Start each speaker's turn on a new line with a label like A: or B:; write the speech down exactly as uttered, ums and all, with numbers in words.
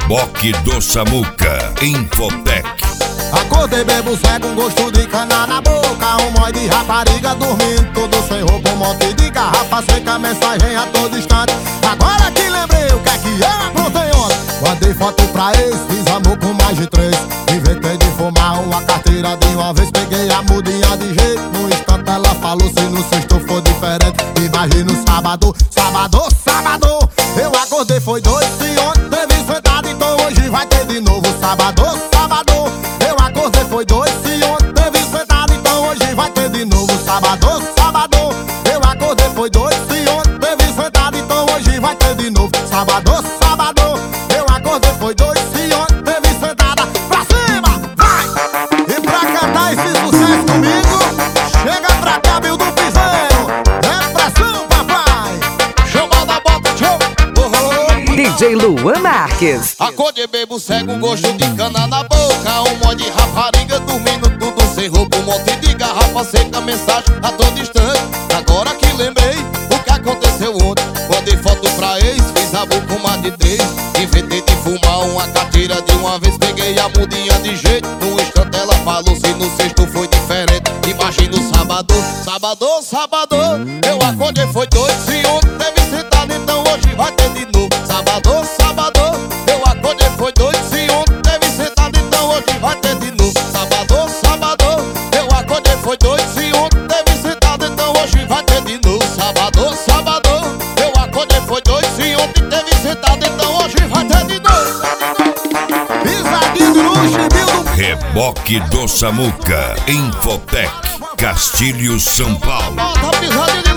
A: Reboque do Samuca, Infotec.
B: Acordei bebo cego, um gosto de cana na boca, um mói de rapariga dormindo, tudo sem roupa, um monte de garrafa seca, mensagem a todo instante. Agora que lembrei o que é que eu aprontei ontem. Mandei foto pra ex, fiz amor com mais de três. Inventei de fumar uma carteira de uma vez, peguei a mudinha de jeito. No instante ela falou, se no sexto for diferente, imagina o sábado, sábado, sábado. Eu acordei, foi dois, se ontem teve sentado, então hoje vai ter de novo. Sábado, sábado. Eu acordei, foi dois, se ontem teve sentado, então hoje vai ter de novo. Sábado, sábado. Eu acordei, foi dois, se ontem teve sentado, então hoje vai ter de novo. Sábado, sábado. Eu acordei, foi dois, se ontem teve sentada. Pra cima, vai! E pra cantar esse sucesso comigo, chega pra cá, Bill do Piseiro. É pressão, papai! Chama da bota, show!
C: D J Luan Marques.
B: Acordei bebo cego, um gosto de cana na boca, um monte de rapariga dormindo, tudo sem roupa, um monte de garrafa seca, mensagem a todo instante. Agora que lembrei o que aconteceu ontem, mandei foto pra ex, fiz amor com mais de três. Inventei de fumar uma carteira de uma vez, peguei a mudinha de jeito. No instante ela falou, se no sexto foi diferente, imagina o sábado, sábado, sábado. Eu acordei, foi dois, se ontem teve sentado, então hoje vai ter de novo. Sábado, sábado. Eu acordei, foi dois, se ontem teve sentado, então hoje vai ter de novo. Sábado, sábado. Eu acordei, foi dois, se ontem teve sentado, então hoje vai ter de novo. Sábado, sábado. Eu acordei, foi dois, se ontem teve sentado, então hoje vai ter de novo. Pisadinho do luxo, Bill.
A: Reboque do Samuca, Infotec, Castilho, São Paulo.
B: Bota pisadinho.